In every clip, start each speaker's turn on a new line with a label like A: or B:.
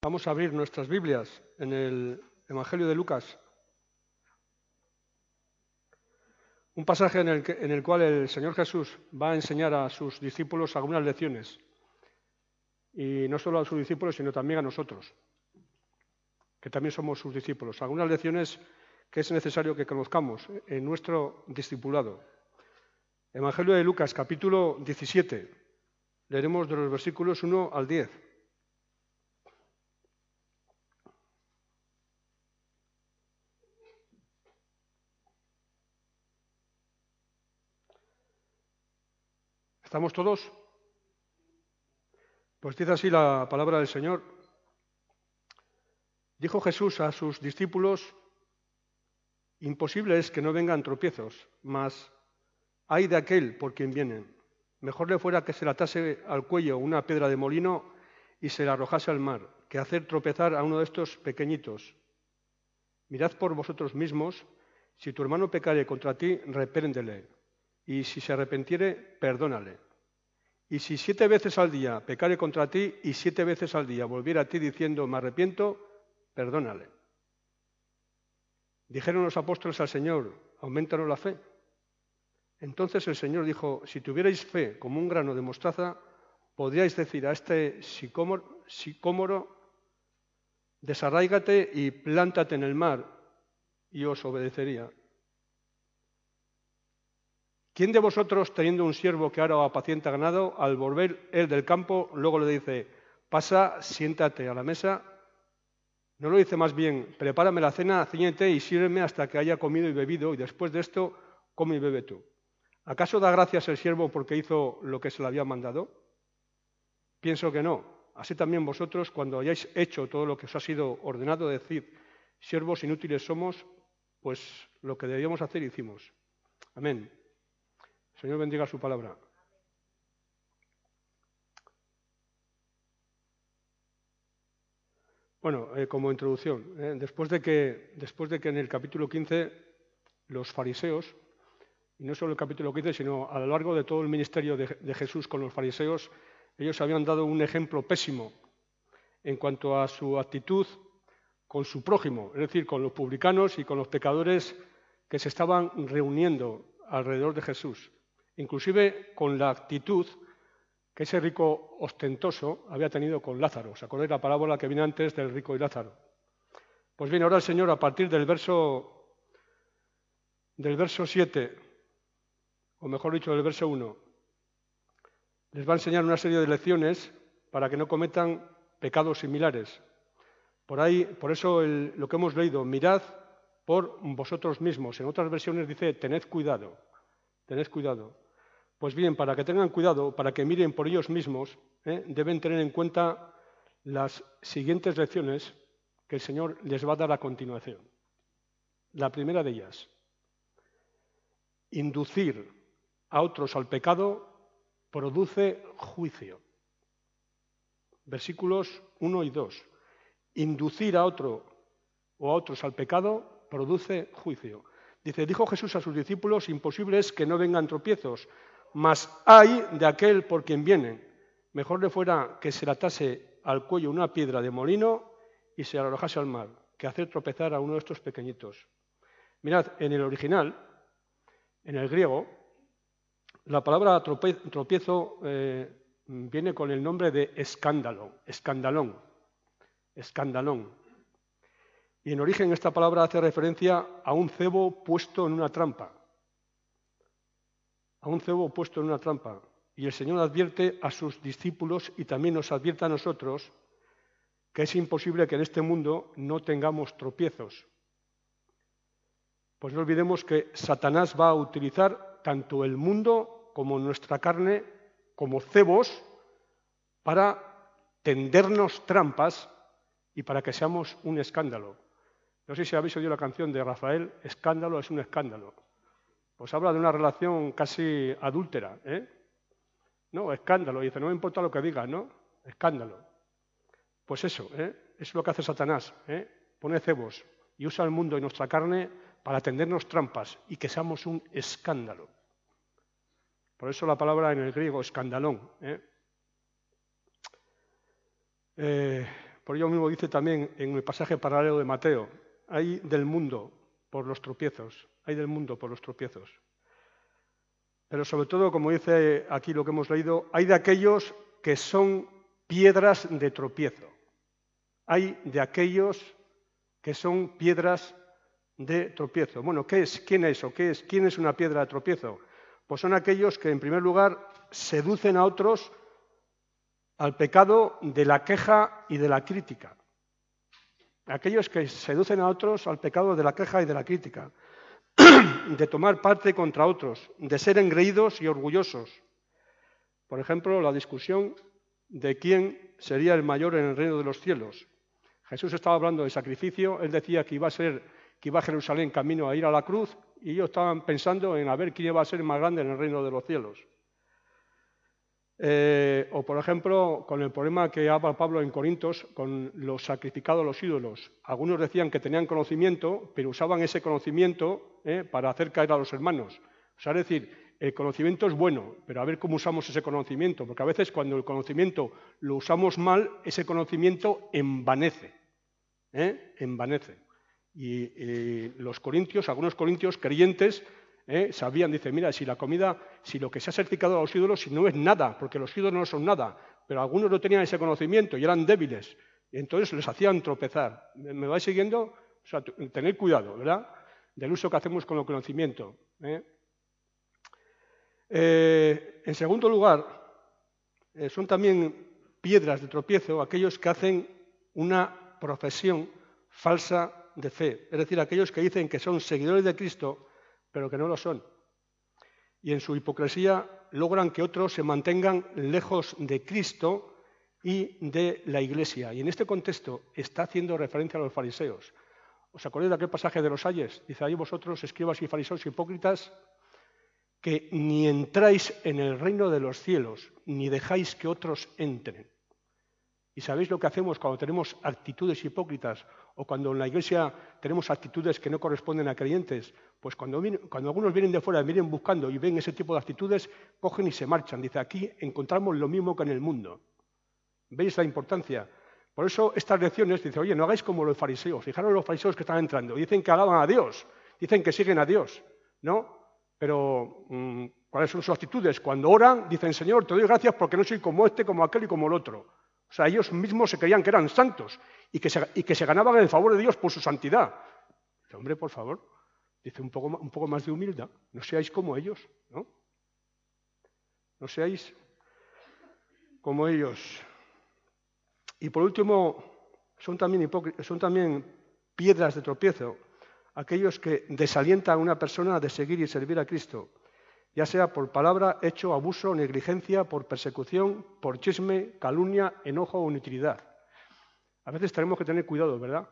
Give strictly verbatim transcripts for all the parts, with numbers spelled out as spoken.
A: Vamos a abrir nuestras Biblias en el Evangelio de Lucas, un pasaje en el, que, en el cual el Señor Jesús va a enseñar a sus discípulos algunas lecciones, y no solo a sus discípulos, sino también a nosotros, que también somos sus discípulos, algunas lecciones que es necesario que conozcamos en nuestro discipulado. Evangelio de Lucas, capítulo diecisiete, leeremos de los versículos uno al diez. ¿Estamos todos? Pues dice así la palabra del Señor. Dijo Jesús a sus discípulos: imposible es que no vengan tropiezos, mas ay de aquel por quien vienen. Mejor le fuera que se le atase al cuello una piedra de molino y se la arrojase al mar, que hacer tropezar a uno de estos pequeñitos. Mirad por vosotros mismos, si tu hermano pecare contra ti, repréndele, y si se arrepentiere, perdónale. Y si siete veces al día pecare contra ti y siete veces al día volviera a ti diciendo me arrepiento, perdónale. Dijeron los apóstoles al Señor: aumentanos la fe. Entonces el Señor dijo: si tuvierais fe como un grano de mostaza, podríais decir a este sicómoro, sicómoro desarráigate y plántate en el mar, y os obedecería. ¿Quién de vosotros, teniendo un siervo que ahora apacienta ganado, al volver él del campo, luego le dice: pasa, siéntate a la mesa? ¿No lo dice más bien: prepárame la cena, cíñete y sírveme hasta que haya comido y bebido, y después de esto come y bebe tú? ¿Acaso da gracias el siervo porque hizo lo que se le había mandado? Pienso que no. Así también vosotros, cuando hayáis hecho todo lo que os ha sido ordenado, decid: siervos inútiles somos, pues lo que debíamos hacer hicimos. Amén. Señor bendiga su palabra. Bueno, eh, como introducción, eh, después, de que, después de que en el capítulo quince los fariseos, y no solo el capítulo quince, sino a lo largo de todo el ministerio de, de Jesús con los fariseos, ellos habían dado un ejemplo pésimo en cuanto a su actitud con su prójimo, es decir, con los publicanos y con los pecadores que se estaban reuniendo alrededor de Jesús, inclusive con la actitud que ese rico ostentoso había tenido con Lázaro. ¿Os acordáis la parábola que viene antes del rico y Lázaro? Pues bien, ahora el Señor, a partir del verso, del verso siete, o mejor dicho, del verso uno, les va a enseñar una serie de lecciones para que no cometan pecados similares. Por ahí, por eso el, lo que hemos leído, mirad por vosotros mismos. En otras versiones dice: tened cuidado, tened cuidado. Pues bien, para que tengan cuidado, para que miren por ellos mismos, ¿eh? deben tener en cuenta las siguientes lecciones que el Señor les va a dar a continuación. La primera de ellas: inducir a otros al pecado produce juicio. Versículos uno y dos. Inducir a otro o a otros al pecado produce juicio. Dice: dijo Jesús a sus discípulos: imposible es que no vengan tropiezos, mas ay de aquel por quien vienen. Mejor le fuera que se le atase al cuello una piedra de molino y se la arrojase al mar, que hacer tropezar a uno de estos pequeñitos. Mirad, en el original, en el griego, la palabra tropiezo eh, viene con el nombre de escándalo, escandalón, escandalón. Y en origen esta palabra hace referencia a un cebo puesto en una trampa. A un cebo puesto en una trampa. Y el Señor advierte a sus discípulos y también nos advierte a nosotros que es imposible que en este mundo no tengamos tropiezos. Pues no olvidemos que Satanás va a utilizar tanto el mundo como nuestra carne como cebos para tendernos trampas y para que seamos un escándalo. No sé si habéis oído la canción de Rafael, Escándalo es un escándalo. Pues habla de una relación casi adúltera, ¿eh? No, escándalo. Y dice: no me importa lo que digas, ¿no? Escándalo. Pues eso, ¿eh? Es lo que hace Satanás, ¿eh? Pone cebos y usa el mundo y nuestra carne para tendernos trampas y que seamos un escándalo. Por eso la palabra en el griego, escandalón, ¿eh? Eh, por ello mismo dice también en el pasaje paralelo de Mateo, hay del mundo por los tropiezos, hay del mundo por los tropiezos. Pero sobre todo, como dice aquí lo que hemos leído, hay de aquellos que son piedras de tropiezo. Hay de aquellos que son piedras de tropiezo. Bueno, ¿qué es? ¿Quién es o qué es? ¿Quién es una piedra de tropiezo? Pues son aquellos que, en primer lugar, seducen a otros al pecado de la queja y de la crítica. Aquellos que seducen a otros al pecado de la queja y de la crítica, de tomar parte contra otros, de ser engreídos y orgullosos. Por ejemplo, la discusión de quién sería el mayor en el reino de los cielos. Jesús estaba hablando de sacrificio, él decía que iba a ser, que iba a Jerusalén camino a ir a la cruz, y ellos estaban pensando en a ver quién iba a ser más grande en el reino de los cielos. Eh, o, por ejemplo, con el problema que habla Pablo en Corintios con los sacrificados a los ídolos. Algunos decían que tenían conocimiento, pero usaban ese conocimiento eh, para hacer caer a los hermanos. O sea, es decir, el conocimiento es bueno, pero a ver cómo usamos ese conocimiento, porque a veces cuando el conocimiento lo usamos mal, ese conocimiento envanece, ¿eh? envanece. Y, y los corintios, algunos corintios creyentes, ¿Eh? sabían, dice, mira, si la comida, si lo que se ha sacrificado a los ídolos, si no es nada, porque los ídolos no son nada, pero algunos no tenían ese conocimiento y eran débiles, y entonces les hacían tropezar. ¿Me vais siguiendo? O sea, tener cuidado, ¿verdad?, del uso que hacemos con el conocimiento. ¿eh? Eh, en segundo lugar, eh, son también piedras de tropiezo aquellos que hacen una profesión falsa de fe, es decir, aquellos que dicen que son seguidores de Cristo, pero que no lo son. Y en su hipocresía logran que otros se mantengan lejos de Cristo y de la Iglesia. Y en este contexto está haciendo referencia a los fariseos. ¿Os acordáis de aquel pasaje de los ayes? Dice, ahí vosotros, escribas y fariseos hipócritas, que ni entráis en el reino de los cielos, ni dejáis que otros entren. ¿Y sabéis lo que hacemos cuando tenemos actitudes hipócritas o cuando en la Iglesia tenemos actitudes que no corresponden a creyentes? Pues cuando, cuando algunos vienen de fuera, vienen buscando y ven ese tipo de actitudes, cogen y se marchan. Dice, aquí encontramos lo mismo que en el mundo. ¿Veis la importancia? Por eso estas lecciones, dice, oye, no hagáis como los fariseos. Fijaros los fariseos que están entrando. Dicen que alaban a Dios, dicen que siguen a Dios, ¿no? Pero, ¿cuáles son sus actitudes? Cuando oran, dicen, Señor, te doy gracias porque no soy como este, como aquel y como el otro. O sea, ellos mismos se creían que eran santos y que se, y que se ganaban el favor de Dios por su santidad. Dice, hombre, por favor, dice un poco, un poco más de humildad. No seáis como ellos, ¿no? No seáis como ellos. Y por último, son también, hipócritas, son también piedras de tropiezo aquellos que desalientan a una persona de seguir y servir a Cristo, ya sea por palabra, hecho, abuso, negligencia, por persecución, por chisme, calumnia, enojo o inutilidad. A veces tenemos que tener cuidado, ¿verdad?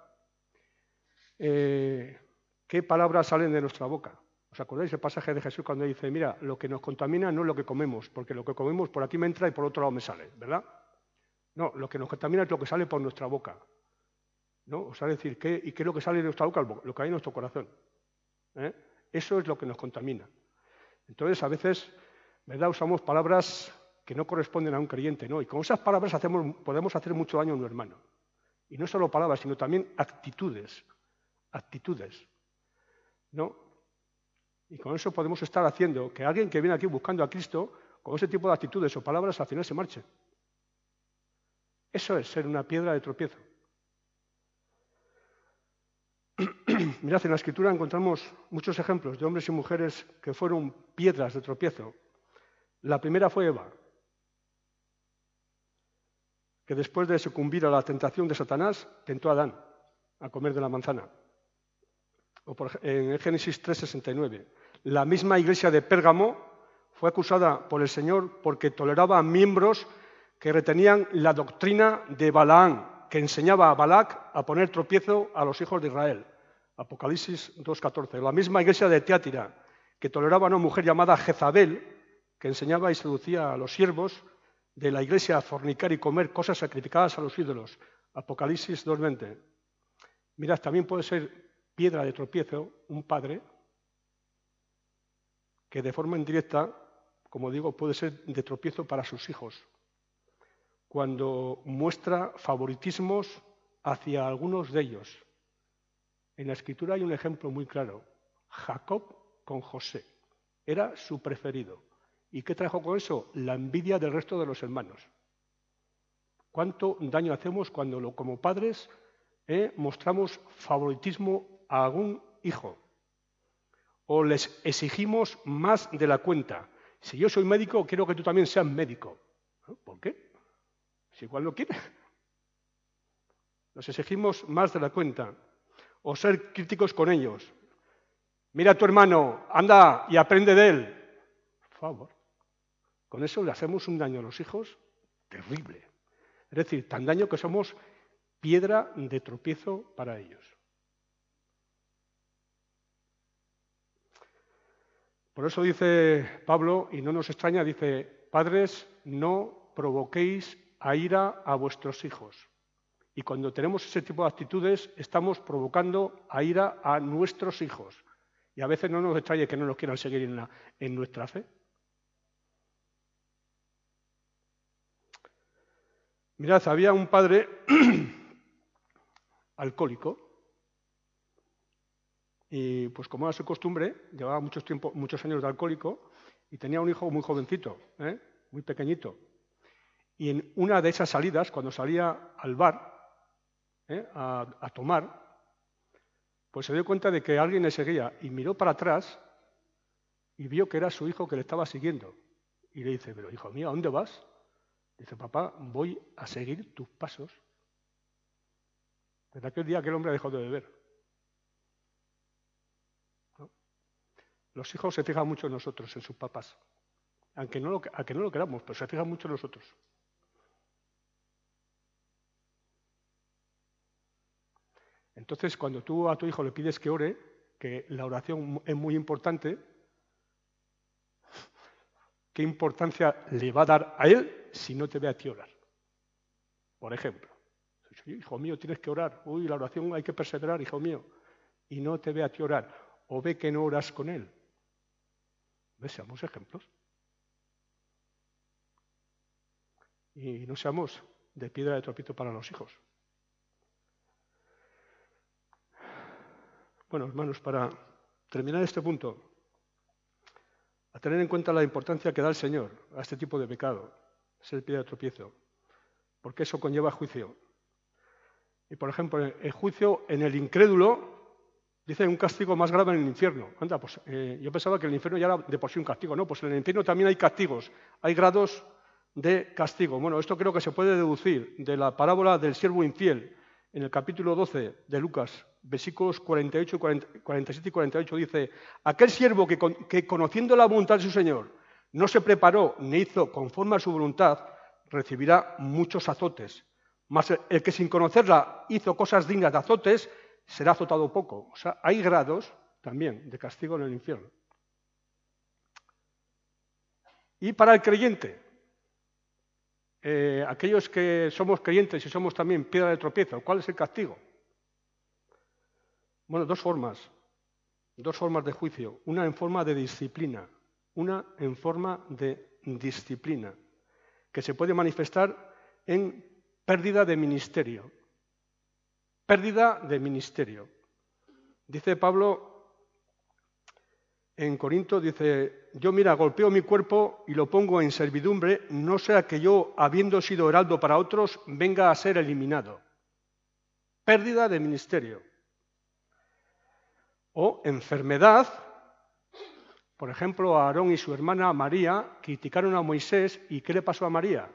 A: Eh, ¿Qué palabras salen de nuestra boca? ¿Os acordáis del pasaje de Jesús cuando dice, mira, lo que nos contamina no es lo que comemos, porque lo que comemos por aquí me entra y por otro lado me sale, ¿verdad? No, lo que nos contamina es lo que sale por nuestra boca, ¿no? O sea, decir, ¿qué, ¿y qué es lo que sale de nuestra boca? Lo que hay en nuestro corazón. ¿eh? Eso es lo que nos contamina. Entonces, a veces, ¿verdad?, usamos palabras que no corresponden a un creyente, ¿no? Y con esas palabras hacemos, podemos hacer mucho daño a un hermano. Y no solo palabras, sino también actitudes. Actitudes, ¿no? Y con eso podemos estar haciendo que alguien que viene aquí buscando a Cristo, con ese tipo de actitudes o palabras, al final se marche. Eso es ser una piedra de tropiezo. Mirad, en la Escritura encontramos muchos ejemplos de hombres y mujeres que fueron piedras de tropiezo. La primera fue Eva, que después de sucumbir a la tentación de Satanás, tentó a Adán a comer de la manzana. O por, en Génesis tres sesenta y nueve, la misma iglesia de Pérgamo fue acusada por el Señor porque toleraba a miembros que retenían la doctrina de Balaán, que enseñaba a Balac a poner tropiezo a los hijos de Israel. Apocalipsis dos catorce. La misma iglesia de Tiatira, que toleraba a una mujer llamada Jezabel, que enseñaba y seducía a los siervos de la iglesia a fornicar y comer cosas sacrificadas a los ídolos. Apocalipsis dos veinte. Mirad, también puede ser piedra de tropiezo un padre que de forma indirecta, como digo, puede ser de tropiezo para sus hijos, cuando muestra favoritismos hacia algunos de ellos. En la Escritura hay un ejemplo muy claro. Jacob con José. Era su preferido. ¿Y qué trajo con eso? La envidia del resto de los hermanos. ¿Cuánto daño hacemos cuando lo, como padres eh, mostramos favoritismo a algún hijo? O les exigimos más de la cuenta. Si yo soy médico, quiero que tú también seas médico. ¿Por qué? Si igual no quiere. Nos exigimos más de la cuenta. O ser críticos con ellos. Mira a tu hermano, anda y aprende de él. Por favor. Con eso le hacemos un daño a los hijos terrible. Es decir, tan daño que somos piedra de tropiezo para ellos. Por eso dice Pablo, y no nos extraña, dice, padres, no provoquéis a ira a vuestros hijos. Y cuando tenemos ese tipo de actitudes, estamos provocando a ira a nuestros hijos. Y a veces no nos extraña que no nos quieran seguir en, la, en nuestra fe. Mirad, había un padre alcohólico. Y pues como era su costumbre, llevaba muchos, tiempo, muchos años de alcohólico y tenía un hijo muy jovencito, ¿eh? muy pequeñito. Y en una de esas salidas, cuando salía al bar ¿eh? a, a tomar, pues se dio cuenta de que alguien le seguía y miró para atrás y vio que era su hijo que le estaba siguiendo. Y le dice, pero hijo mío, ¿a dónde vas? Dice, papá, voy a seguir tus pasos. Desde aquel día aquel hombre dejó de beber. Los hijos se fijan mucho en nosotros, en sus papás. Aunque no lo, aunque no lo queramos, pero se fijan mucho en nosotros. Entonces, cuando tú a tu hijo le pides que ore, que la oración es muy importante, ¿qué importancia le va a dar a él si no te ve a ti orar? Por ejemplo, hijo mío, tienes que orar. Uy, la oración hay que perseverar, hijo mío. Y no te ve a ti orar. O ve que no oras con él. ¿Ves? Seamos ejemplos. Y no seamos de piedra de tropiezo para los hijos. Bueno, hermanos, para terminar este punto, a tener en cuenta la importancia que da el Señor a este tipo de pecado, ser piedra de tropiezo, porque eso conlleva juicio. Y, por ejemplo, el juicio en el incrédulo dice un castigo más grave en el infierno. Anda, pues eh, yo pensaba que el infierno ya era de por sí un castigo. No, pues en el infierno también hay castigos, hay grados de castigo. Bueno, esto creo que se puede deducir de la parábola del siervo infiel, en el capítulo doce de Lucas, versículos cuarenta y ocho, cuarenta y siete y cuarenta y ocho, dice, aquel siervo que, que conociendo la voluntad de su Señor no se preparó ni hizo conforme a su voluntad, recibirá muchos azotes. Mas el que sin conocerla hizo cosas dignas de azotes, será azotado poco. O sea, hay grados también de castigo en el infierno. Y para el creyente, eh, aquellos que somos creyentes y somos también piedra de tropiezo, ¿cuál es el castigo? Bueno, dos formas, dos formas de juicio. Una en forma de disciplina, una en forma de disciplina, que se puede manifestar en pérdida de ministerio. Pérdida de ministerio. Dice Pablo en Corinto, dice, yo mira, golpeo mi cuerpo y lo pongo en servidumbre, no sea que yo, habiendo sido heraldo para otros, venga a ser eliminado. Pérdida de ministerio. O enfermedad. Por ejemplo, Aarón y su hermana María criticaron a Moisés y ¿qué le pasó a María?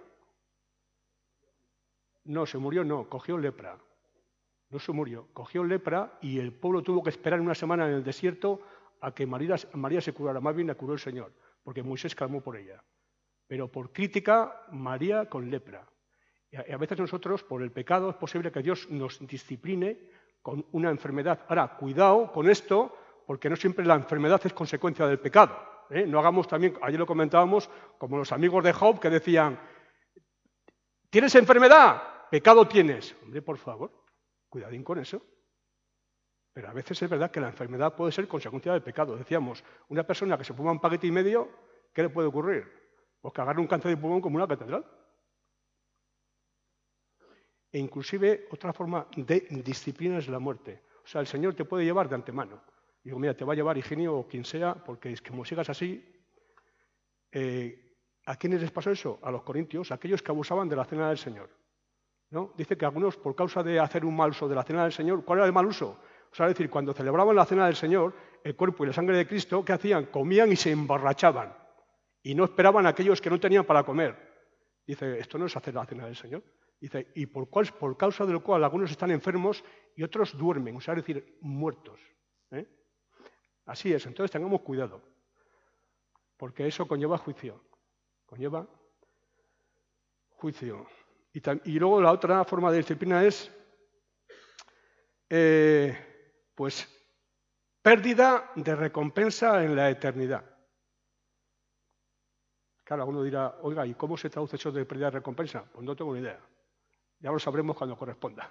A: No, se murió, no, cogió lepra. No se murió, cogió lepra y el pueblo tuvo que esperar una semana en el desierto a que María, María se curara. Más bien la curó el Señor, porque Moisés clamó por ella. Pero por crítica, María con lepra. Y a veces nosotros, por el pecado, es posible que Dios nos discipline con una enfermedad. Ahora, cuidado con esto, porque no siempre la enfermedad es consecuencia del pecado. ¿eh? No hagamos también, ayer lo comentábamos, como los amigos de Job que decían, ¿tienes enfermedad? Pecado tienes. Hombre, por favor, cuidadín con eso. Pero a veces es verdad que la enfermedad puede ser consecuencia del pecado. Decíamos, una persona que se fuma un paquete y medio, ¿qué le puede ocurrir? Pues que agarre un cáncer de pulmón como una catedral. e inclusive otra forma de disciplina es la muerte. O sea, el Señor te puede llevar de antemano. Digo, mira, te va a llevar Higinio o quien sea, porque es que como sigas así, eh, ¿a quiénes les pasó eso? A los corintios, a aquellos que abusaban de la cena del Señor, ¿no? Dice que algunos, por causa de hacer un mal uso de la cena del Señor, ¿cuál era el mal uso? O sea, es decir, cuando celebraban la cena del Señor, el cuerpo y la sangre de Cristo, ¿qué hacían? Comían y se emborrachaban. Y no esperaban a aquellos que no tenían para comer. Dice, esto no es hacer la cena del Señor. Dice, y por, cual, por causa de lo cual algunos están enfermos y otros duermen, o sea, es decir, muertos. ¿eh? Así es, entonces tengamos cuidado, porque eso conlleva juicio. Conlleva juicio. Y, y luego la otra forma de disciplina es, eh, pues, pérdida de recompensa en la eternidad. Claro, alguno dirá, oiga, ¿y cómo se traduce eso de pérdida de recompensa? Pues no tengo ni idea. Ya lo sabremos cuando corresponda.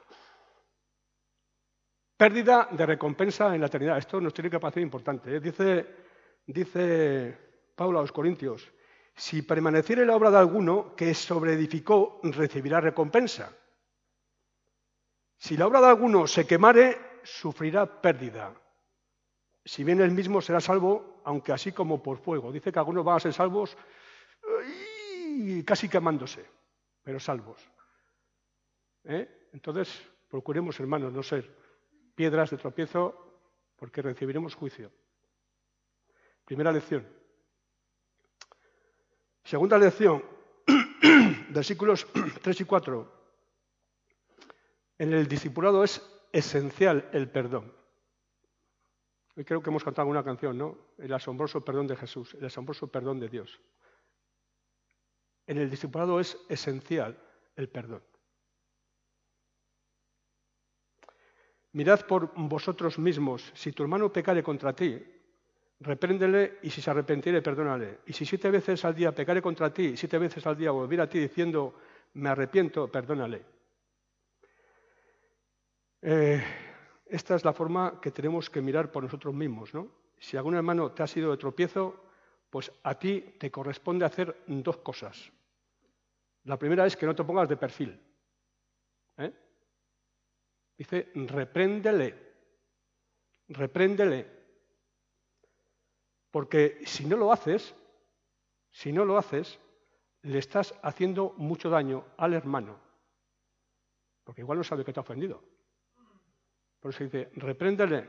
A: Pérdida de recompensa en la eternidad. Esto nos tiene que parecer importante. ¿eh? Dice, dice Pablo a los Corintios, si permaneciere la obra de alguno que sobreedificó, recibirá recompensa. Si la obra de alguno se quemare, sufrirá pérdida. Si bien él mismo será salvo, aunque así como por fuego. Dice que algunos van a ser salvos casi quemándose, pero salvos. ¿Eh? Entonces, procuremos, hermanos, no ser piedras de tropiezo, porque recibiremos juicio. Primera lección. Segunda lección, versículos tres y cuatro. En el discipulado es esencial el perdón. Hoy creo que hemos cantado una canción, ¿no? El asombroso perdón de Jesús, el asombroso perdón de Dios. En el discipulado es esencial el perdón. Mirad por vosotros mismos, si tu hermano pecare contra ti, repréndele y si se arrepentiere, perdónale. Y si siete veces al día pecare contra ti, siete veces al día volviera a ti diciendo, me arrepiento, perdónale. Eh, esta es la forma que tenemos que mirar por nosotros mismos, ¿no? Si algún hermano te ha sido de tropiezo, pues a ti te corresponde hacer dos cosas. La primera es que no te pongas de perfil. ¿eh? Dice, repréndele, repréndele. Porque si no lo haces, si no lo haces, le estás haciendo mucho daño al hermano. Porque igual no sabe que te ha ofendido. Por eso dice, repréndele.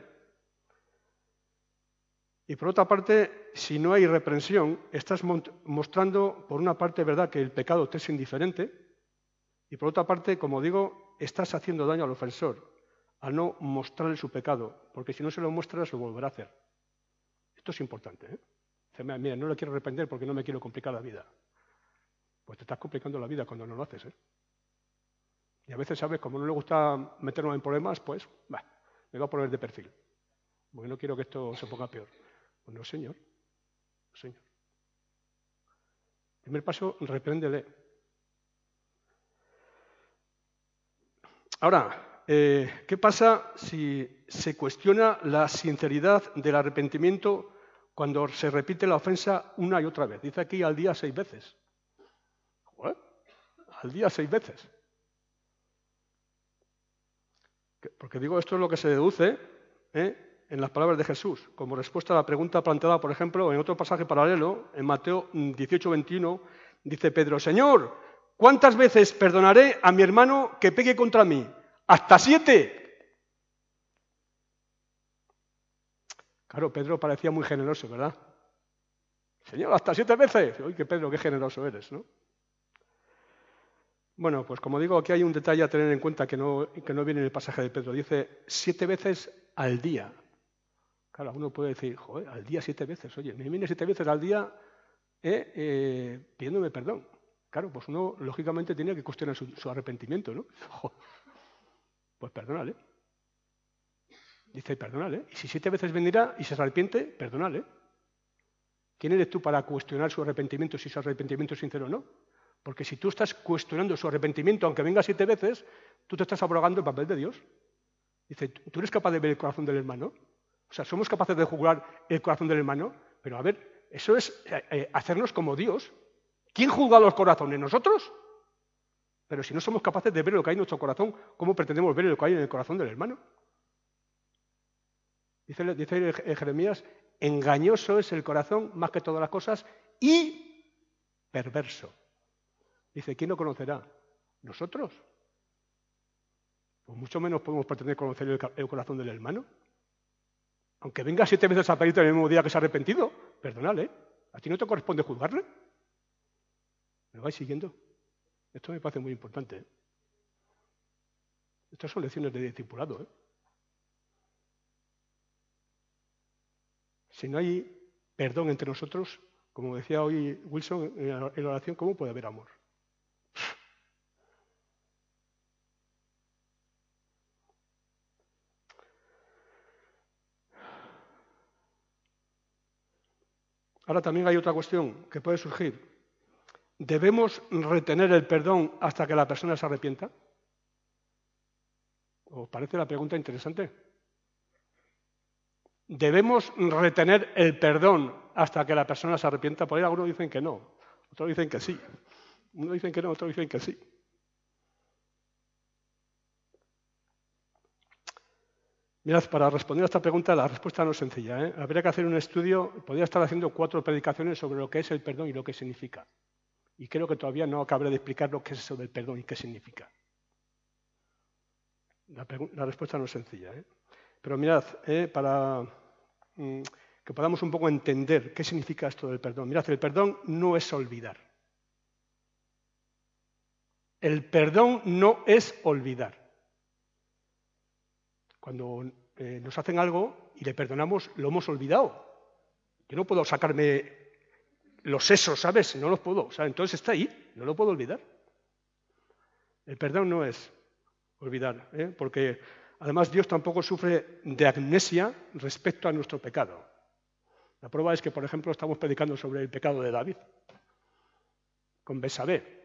A: Y por otra parte, si no hay reprensión, estás mostrando, por una parte, verdad, que el pecado te es indiferente, y por otra parte, como digo, estás haciendo daño al ofensor, al no mostrarle su pecado, porque si no se lo muestras, lo volverá a hacer. Esto es importante. ¿eh? Dice, mira, no le quiero reprender porque no me quiero complicar la vida. Pues te estás complicando la vida cuando no lo haces. ¿eh? Y a veces, ¿sabes? Como no le gusta meternos en problemas, pues, bah, me va a poner de perfil. Porque no quiero que esto se ponga peor. Pues no, señor. No, señor. Primer paso, repréndele. Ahora, eh, ¿qué pasa si se cuestiona la sinceridad del arrepentimiento cuando se repite la ofensa una y otra vez? Dice aquí al día seis veces. ¿Joder? Al día seis veces. Porque digo, esto es lo que se deduce ¿eh? en las palabras de Jesús, como respuesta a la pregunta planteada, por ejemplo, en otro pasaje paralelo, en Mateo dieciocho veintiuno, dice Pedro, Señor, ¿cuántas veces perdonaré a mi hermano que pegue contra mí? ¿Hasta siete? Claro, Pedro parecía muy generoso, ¿verdad? Señor, ¿hasta siete veces? Uy, que Pedro, qué generoso eres, ¿no? Bueno, pues como digo, aquí hay un detalle a tener en cuenta que no, que no viene en el pasaje de Pedro. Dice siete veces al día. Claro, uno puede decir, joder, al día siete veces. Oye, me viene siete veces al día eh, eh, pidiéndome perdón. Claro, pues uno lógicamente tiene que cuestionar su, su arrepentimiento, ¿no? Joder. Pues perdónale. Dice, perdónale. Y si siete veces vendrá y se arrepiente, perdónale. ¿Quién eres tú para cuestionar su arrepentimiento si su arrepentimiento es sincero o no? Porque si tú estás cuestionando su arrepentimiento, aunque venga siete veces, tú te estás abrogando el papel de Dios. Dice, ¿tú eres capaz de ver el corazón del hermano? O sea, ¿somos capaces de juzgar el corazón del hermano? Pero a ver, eso es eh, hacernos como Dios. ¿Quién juzga los corazones? ¿Nosotros? Pero si no somos capaces de ver lo que hay en nuestro corazón, ¿cómo pretendemos ver lo que hay en el corazón del hermano? Dice, dice Jeremías, engañoso es el corazón más que todas las cosas y perverso. Dice, ¿quién lo conocerá? ¿Nosotros? Pues mucho menos podemos pretender conocer el, el corazón del hermano. Aunque venga siete veces a pedirte el mismo día que se ha arrepentido, perdónale, ¿a ti no te corresponde juzgarle? ¿Me vais siguiendo? Esto me parece muy importante, ¿eh? Estas son lecciones de discipulado, ¿eh? Si no hay perdón entre nosotros, como decía hoy Wilson en la oración, ¿cómo puede haber amor? Ahora también hay otra cuestión que puede surgir. ¿Debemos retener el perdón hasta que la persona se arrepienta? ¿Os parece la pregunta interesante? ¿Debemos retener el perdón hasta que la persona se arrepienta? Por ahí algunos dicen que no, otros dicen que sí. Unos dicen que no, otros dicen que sí. Mirad, para responder a esta pregunta la respuesta no es sencilla, ¿eh? Habría que hacer un estudio, podría estar haciendo cuatro predicaciones sobre lo que es el perdón y lo que significa. Y creo que todavía no acabaré de explicar lo que es eso del perdón y qué significa. La, la respuesta no es sencilla, ¿eh? Pero mirad, eh, para mm, que podamos un poco entender qué significa esto del perdón. Mirad, el perdón no es olvidar. El perdón no es olvidar. Cuando eh, nos hacen algo y le perdonamos, lo hemos olvidado. Yo no puedo sacarme los sesos, ¿sabes? No los puedo. O sea, entonces está ahí, no lo puedo olvidar. El perdón no es olvidar, ¿eh? Porque además Dios tampoco sufre de amnesia respecto a nuestro pecado. La prueba es que, por ejemplo, estamos predicando sobre el pecado de David, con Besabé.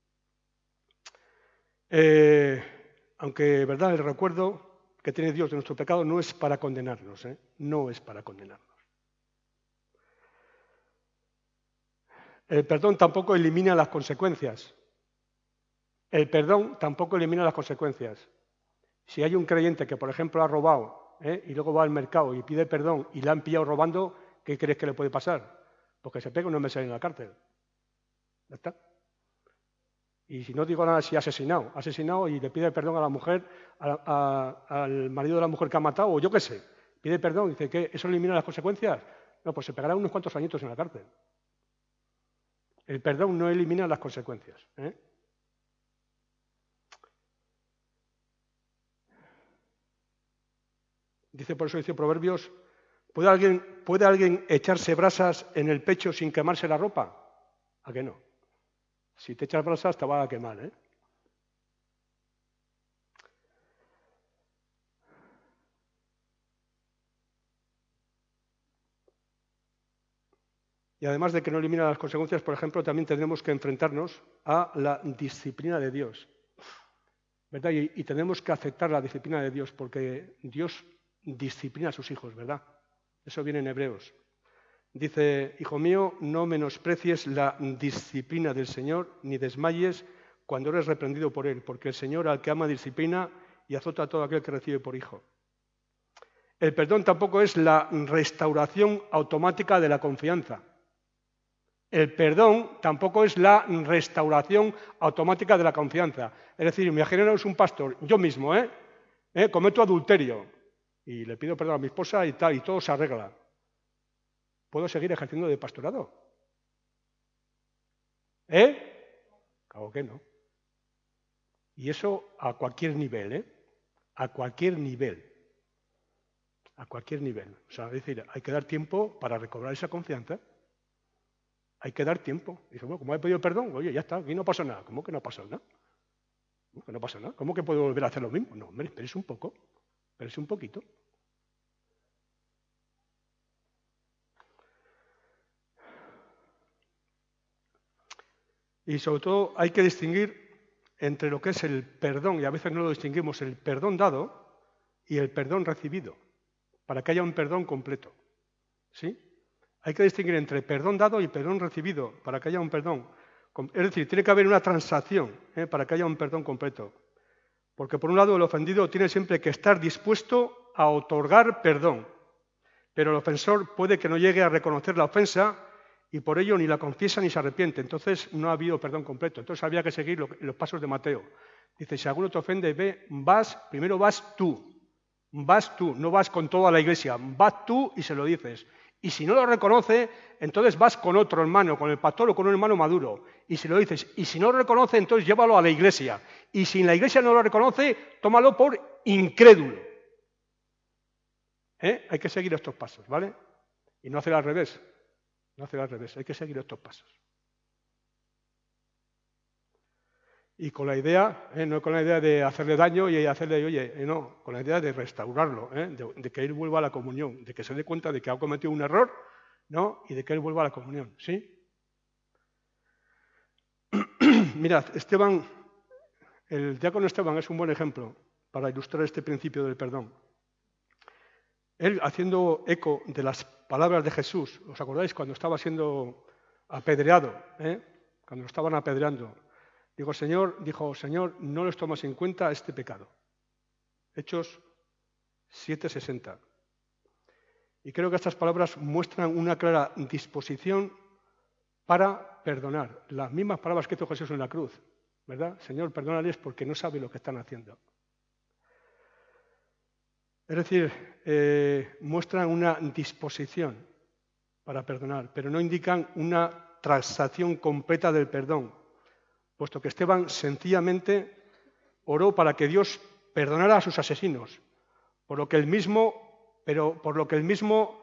A: Eh, aunque, verdad, el recuerdo que tiene Dios de nuestro pecado no es para condenarnos, ¿eh? No es para condenarnos. El perdón tampoco elimina las consecuencias. El perdón tampoco elimina las consecuencias. Si hay un creyente que, por ejemplo, ha robado, ¿eh? y luego va al mercado y pide perdón y le han pillado robando, ¿qué crees que le puede pasar? Porque se pega unos meses en la cárcel. ¿Ya está? Y si no digo nada, si ha asesinado, ha asesinado y le pide perdón a la mujer, a, a, al marido de la mujer que ha matado, o yo qué sé, pide perdón y dice que eso elimina las consecuencias. No, pues se pegará unos cuantos añitos en la cárcel. El perdón no elimina las consecuencias, ¿eh? Dice, por eso dice Proverbios, ¿puede alguien, ¿puede alguien echarse brasas en el pecho sin quemarse la ropa? ¿A qué no? Si te echas brasas te va a quemar, ¿eh? Y además de que no elimina las consecuencias, por ejemplo, también tendremos que enfrentarnos a la disciplina de Dios, ¿verdad? Y, y tenemos que aceptar la disciplina de Dios, porque Dios disciplina a sus hijos, ¿verdad? Eso viene en Hebreos. Dice, hijo mío, no menosprecies la disciplina del Señor, ni desmayes cuando eres reprendido por Él, porque el Señor al que ama disciplina y azota a todo aquel que recibe por hijo. El perdón tampoco es la restauración automática de la confianza. El perdón tampoco es la restauración automática de la confianza. Es decir, imaginaos un pastor, yo mismo, ¿eh? ¿Eh? Cometo adulterio y le pido perdón a mi esposa y tal, y todo se arregla. ¿Puedo seguir ejerciendo de pastorado? ¿Eh? Claro que no. Y eso a cualquier nivel, ¿eh? A cualquier nivel. A cualquier nivel. O sea, es decir, hay que dar tiempo para recobrar esa confianza. Hay que dar tiempo. Dice, bueno, como he pedido perdón, oye, ya está, aquí no pasa nada. ¿Cómo que no pasa nada? ¿Cómo que no pasa nada? ¿Cómo que puedo volver a hacer lo mismo? No, hombre, espérese un poco. Espérese un poquito. Y sobre todo hay que distinguir entre lo que es el perdón, y a veces no lo distinguimos, el perdón dado y el perdón recibido, para que haya un perdón completo. ¿Sí? Hay que distinguir entre perdón dado y perdón recibido, para que haya un perdón. Es decir, tiene que haber una transacción ¿eh? para que haya un perdón completo. Porque por un lado el ofendido tiene siempre que estar dispuesto a otorgar perdón, pero el ofensor puede que no llegue a reconocer la ofensa y por ello ni la confiesa ni se arrepiente. Entonces no ha habido perdón completo. Entonces había que seguir lo, los pasos de Mateo. Dice, si alguno te ofende, ve, vas, primero vas tú. Vas tú, no vas con toda la iglesia. Vas tú y se lo dices. Y si no lo reconoce, entonces vas con otro hermano, con el pastor o con un hermano maduro. Y se lo dices. Y si no lo reconoce, entonces llévalo a la iglesia. Y si la iglesia no lo reconoce, tómalo por incrédulo. ¿Eh? Hay que seguir estos pasos, ¿vale? Y no hacer al revés. No hacer al revés. Hay que seguir estos pasos. Y con la idea, ¿eh? no con la idea de hacerle daño y hacerle, oye, eh, no, con la idea de restaurarlo, ¿eh? de, de que él vuelva a la comunión, de que se dé cuenta de que ha cometido un error, ¿no? Y de que él vuelva a la comunión, ¿sí? Mirad, Esteban, el diácono Esteban es un buen ejemplo para ilustrar este principio del perdón. Él, haciendo eco de las palabras de Jesús, ¿os acordáis cuando estaba siendo apedreado, ¿eh? Cuando lo estaban apedreando? Digo, Señor, dijo, Señor, no les tomas en cuenta este pecado. Hechos siete sesenta. Y creo que estas palabras muestran una clara disposición para perdonar. Las mismas palabras que hizo Jesús en la cruz, ¿verdad? Señor, perdónales porque no saben lo que están haciendo. Es decir, eh, muestran una disposición para perdonar, pero no indican una transacción completa del perdón. Puesto que Esteban sencillamente oró para que Dios perdonara a sus asesinos, por lo que él mismo, pero por lo que él mismo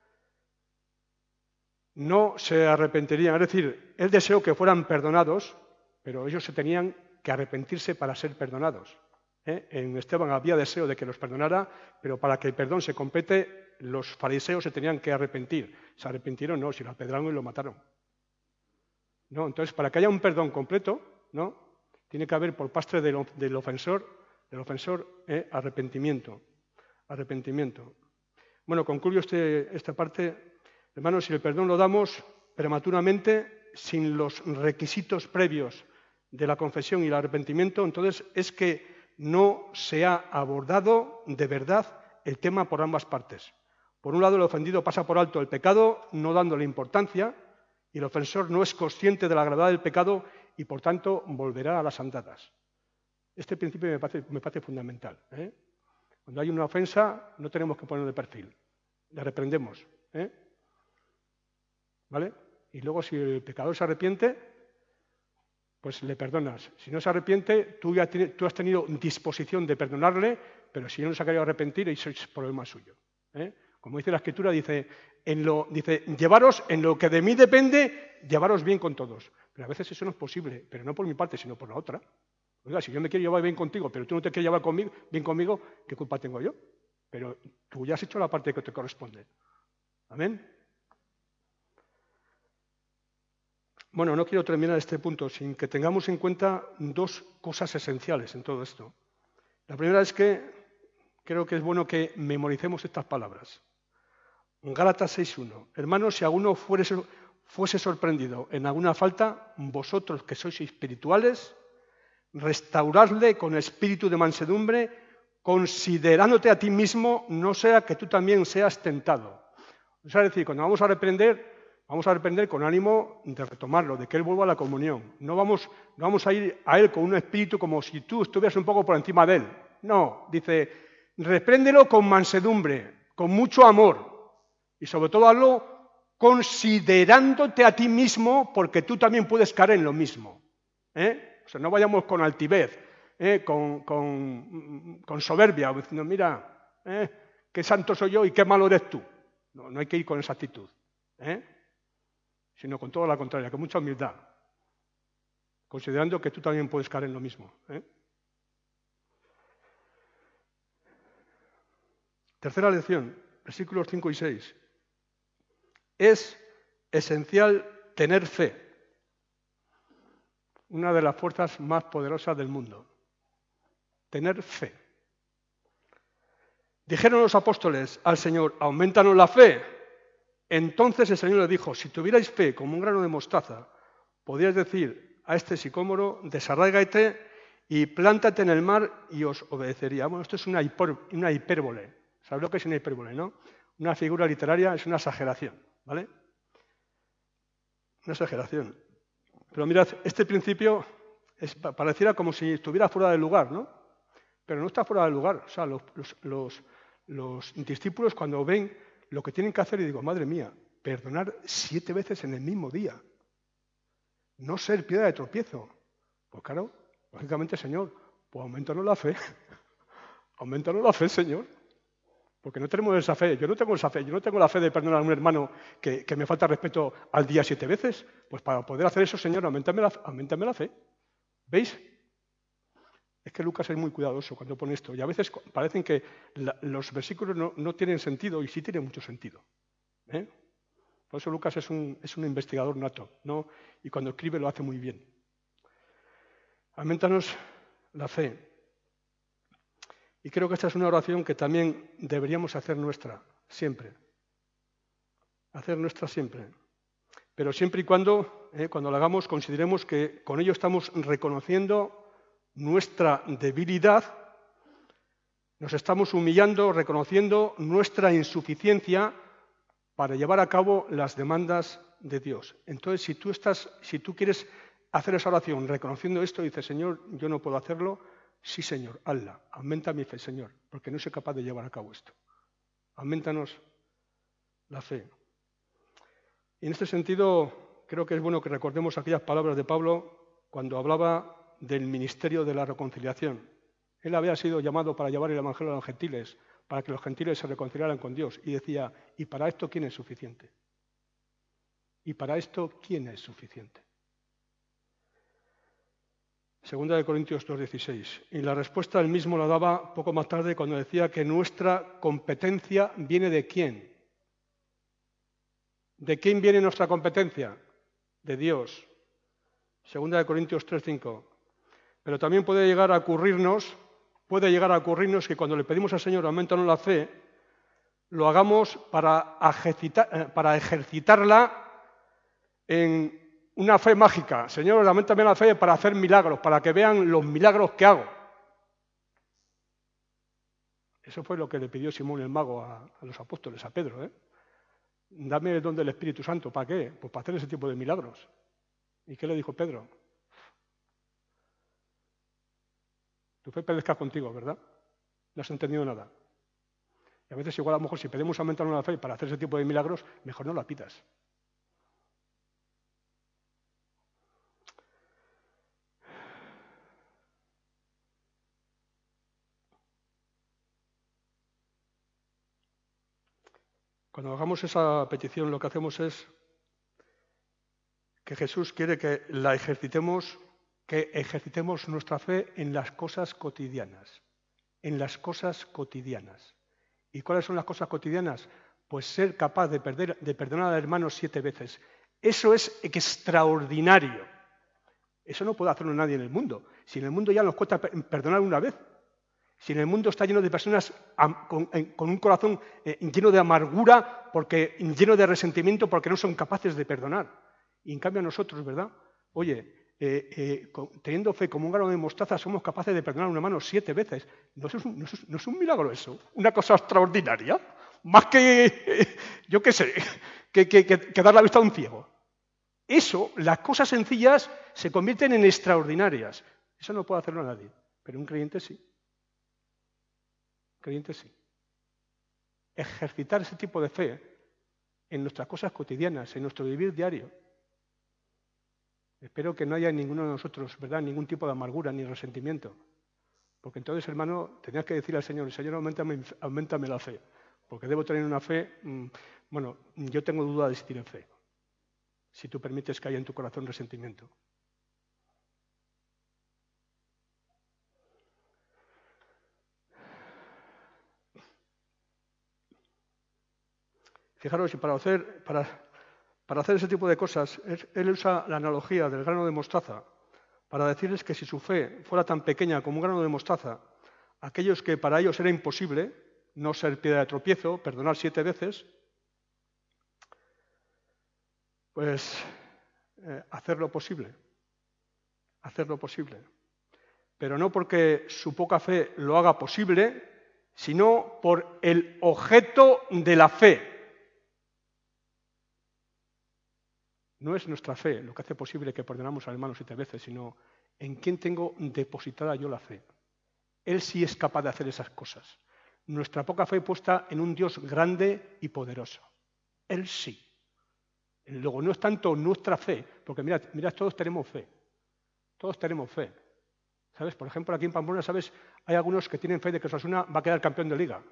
A: no se arrepentiría. Es decir, él deseó que fueran perdonados, pero ellos se tenían que arrepentirse para ser perdonados. ¿eh? En Esteban había deseo de que los perdonara, pero para que el perdón se complete, los fariseos se tenían que arrepentir. ¿Se arrepintieron? No, si lo apedrearon y lo mataron. ¿No? Entonces, para que haya un perdón completo, ¿no? Tiene que haber por parte del, del ofensor, del ofensor eh, arrepentimiento. Arrepentimiento. Bueno, concluyo este, esta parte. Hermanos, si el perdón lo damos prematuramente, sin los requisitos previos de la confesión y el arrepentimiento, entonces es que no se ha abordado de verdad el tema por ambas partes. Por un lado, el ofendido pasa por alto el pecado, no dándole importancia, y el ofensor no es consciente de la gravedad del pecado y, por tanto, volverá a las andadas. Este principio me parece, me parece fundamental. ¿eh? Cuando hay una ofensa, no tenemos que poner de perfil. Le reprendemos. ¿eh? ¿Vale? Y luego, si el pecador se arrepiente, pues le perdonas. Si no se arrepiente, tú, ya tiene, tú has tenido disposición de perdonarle, pero si él no se ha querido arrepentir, eso es problema suyo. ¿eh? Como dice la Escritura, dice, en lo, dice, llevaros en lo que de mí depende, llevaros bien con todos. Pero a veces eso no es posible, pero no por mi parte, sino por la otra. Oiga, si yo me quiero llevar bien contigo, pero tú no te quieres llevar conmigo, bien conmigo, ¿qué culpa tengo yo? Pero tú ya has hecho la parte que te corresponde. ¿Amén? Bueno, no quiero terminar este punto sin que tengamos en cuenta dos cosas esenciales en todo esto. La primera es que creo que es bueno que memoricemos estas palabras. Gálatas seis uno. Hermanos, si alguno fuese, fuese sorprendido en alguna falta, vosotros que sois espirituales, restauradle con espíritu de mansedumbre, considerándote a ti mismo, no sea que tú también seas tentado. O sea, es decir, cuando vamos a reprender, vamos a reprender con ánimo de retomarlo, de que él vuelva a la comunión. No vamos, no vamos a ir a él con un espíritu como si tú estuvieras un poco por encima de él. No, dice, repréndelo con mansedumbre, con mucho amor. Y sobre todo hazlo considerándote a ti mismo, porque tú también puedes caer en lo mismo. ¿eh? O sea, no vayamos con altivez, ¿eh? con, con, con soberbia, diciendo, mira, ¿eh? qué santo soy yo y qué malo eres tú. No, no hay que ir con esa actitud, ¿eh? sino con toda la contraria, con mucha humildad, considerando que tú también puedes caer en lo mismo. ¿eh? Tercera lección, versículos cinco y seis. Es esencial tener fe, una de las fuerzas más poderosas del mundo. Tener fe. Dijeron los apóstoles al Señor, aumentanos la fe. Entonces el Señor les dijo, si tuvierais fe como un grano de mostaza, podrías decir a este sicómoro, desarráigate y plántate en el mar y os obedecería. Bueno, esto es una, hiper, una hipérbole. ¿Sabes lo que es una hipérbole, no? Una figura literaria es una exageración, ¿vale? Una exageración. Pero mirad, este principio es, pareciera como si estuviera fuera del lugar, ¿no? Pero no está fuera del lugar. O sea, los, los, los, los discípulos cuando ven lo que tienen que hacer, y digo, madre mía, perdonar siete veces en el mismo día. No ser piedra de tropiezo. Pues claro, lógicamente, Señor, pues aumentanos la fe. Aumentanos la fe, Señor. Porque no tenemos esa fe. Yo no tengo esa fe. Yo no tengo la fe de perdonar a un hermano que, que me falta respeto al día siete veces. Pues para poder hacer eso, Señor, aumentame la, aumentame la fe. ¿Veis? Es que Lucas es muy cuidadoso cuando pone esto. Y a veces parecen que la, los versículos no, no tienen sentido y sí tienen mucho sentido. ¿Eh? Por eso Lucas es un, es un investigador nato, ¿no? Y cuando escribe lo hace muy bien. Aumentanos la fe. Y creo que esta es una oración que también deberíamos hacer nuestra, siempre. Hacer nuestra siempre. Pero siempre y cuando, eh, cuando la hagamos, consideremos que con ello estamos reconociendo nuestra debilidad, nos estamos humillando, reconociendo nuestra insuficiencia para llevar a cabo las demandas de Dios. Entonces, si tú, estás, si tú quieres hacer esa oración reconociendo esto, dices, Señor, yo no puedo hacerlo, sí, Señor, hazla, aumenta mi fe, Señor, porque no soy capaz de llevar a cabo esto. Aumentanos la fe. Y en este sentido, creo que es bueno que recordemos aquellas palabras de Pablo cuando hablaba del ministerio de la reconciliación. Él había sido llamado para llevar el evangelio a los gentiles, para que los gentiles se reconciliaran con Dios. Y decía, ¿y para esto quién es suficiente? ¿Y para esto quién es suficiente? Segunda de Corintios dos dieciséis. Y la respuesta él mismo la daba poco más tarde cuando decía que nuestra competencia viene de quién. ¿De quién viene nuestra competencia? De Dios. Segunda de Corintios tres cinco. Pero también puede llegar a ocurrirnos, puede llegar a ocurrirnos que cuando le pedimos al Señor aumentanos la fe, lo hagamos para, ejercitar, para ejercitarla en una fe mágica. Señor, auméntame la fe para hacer milagros, para que vean los milagros que hago. Eso fue lo que le pidió Simón el Mago a, a los apóstoles, a Pedro. ¿eh? Dame el don del Espíritu Santo. ¿Para qué? Pues para hacer ese tipo de milagros. ¿Y qué le dijo Pedro? Tu fe perezca contigo, ¿verdad? No has entendido nada. Y a veces igual a lo mejor si pedimos aumentar la fe para hacer ese tipo de milagros, mejor no la pidas. Cuando hagamos esa petición, lo que hacemos es que Jesús quiere que la ejercitemos, que ejercitemos nuestra fe en las cosas cotidianas, en las cosas cotidianas. ¿Y cuáles son las cosas cotidianas? Pues ser capaz de, perder, de perdonar al hermano siete veces. Eso es extraordinario. Eso no puede hacerlo nadie en el mundo. Si en el mundo ya nos cuesta perdonar una vez, si en el mundo está lleno de personas con, con un corazón lleno de amargura, porque, lleno de resentimiento, porque no son capaces de perdonar. Y en cambio nosotros, ¿verdad? Oye, eh, eh, teniendo fe como un grano de mostaza, somos capaces de perdonar a un hermano siete veces. ¿No es, un, no, es, ¿No es un milagro eso? ¿Una cosa extraordinaria? Más que, eh, yo qué sé, que, que, que, que dar la vista a un ciego. Eso, las cosas sencillas se convierten en extraordinarias. Eso no puede hacerlo nadie, pero un creyente sí. Creyentes sí. Ejercitar ese tipo de fe en nuestras cosas cotidianas, en nuestro vivir diario. Espero que no haya en ninguno de nosotros, ¿verdad?, ningún tipo de amargura ni resentimiento. Porque entonces, hermano, tenías que decir al Señor, Señor, auméntame, auméntame la fe. Porque debo tener una fe, mmm, bueno, yo tengo duda de si tiene fe. Si tú permites que haya en tu corazón resentimiento. Fijaros, y para hacer, para, para hacer ese tipo de cosas, él usa la analogía del grano de mostaza para decirles que si su fe fuera tan pequeña como un grano de mostaza, aquellos que para ellos era imposible no ser piedra de tropiezo, perdonar siete veces, pues eh, hacer lo posible, hacer lo posible. Pero no porque su poca fe lo haga posible, sino por el objeto de la fe. No es nuestra fe lo que hace posible que perdonamos al hermano siete veces, sino en quién tengo depositada yo la fe. Él sí es capaz de hacer esas cosas. Nuestra poca fe puesta en un Dios grande y poderoso. Él sí. Luego no es tanto nuestra fe, porque mirad, mirad, todos tenemos fe. Todos tenemos fe. ¿Sabes? Por ejemplo, aquí en Pamplona, ¿sabes? Hay algunos que tienen fe de que Osasuna va a quedar campeón de liga.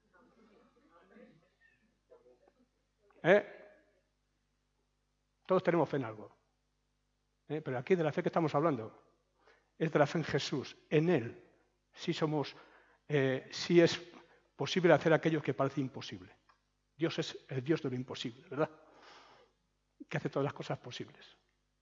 A: ¿Eh? Todos tenemos fe en algo. ¿Eh? Pero aquí de la fe que estamos hablando es de la fe en Jesús. En Él sí somos, eh, sí es posible hacer aquello que parece imposible. Dios es el Dios de lo imposible, ¿verdad? Que hace todas las cosas posibles.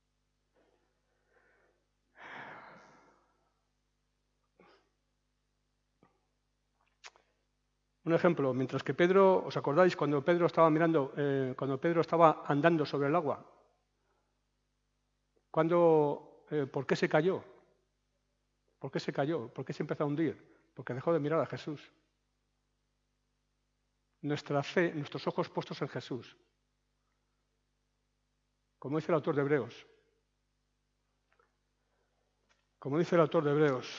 A: Un ejemplo, mientras que Pedro, ¿os acordáis cuando Pedro estaba mirando, eh, cuando Pedro estaba andando sobre el agua? Cuando, eh, ¿por qué se cayó? ¿Por qué se cayó? ¿Por qué se empezó a hundir? Porque dejó de mirar a Jesús. Nuestra fe, nuestros ojos puestos en Jesús. Como dice el autor de Hebreos. Como dice el autor de Hebreos.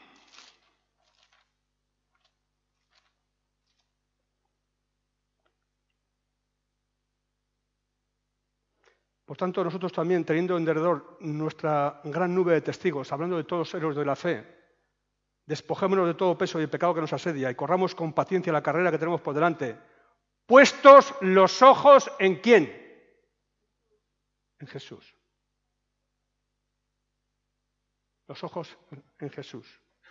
A: Por tanto, nosotros también, teniendo en derredor nuestra gran nube de testigos, hablando de todos los héroes de la fe, despojémonos de todo peso y el pecado que nos asedia y corramos con paciencia la carrera que tenemos por delante, puestos los ojos ¿en quién? En Jesús. Los ojos en Jesús.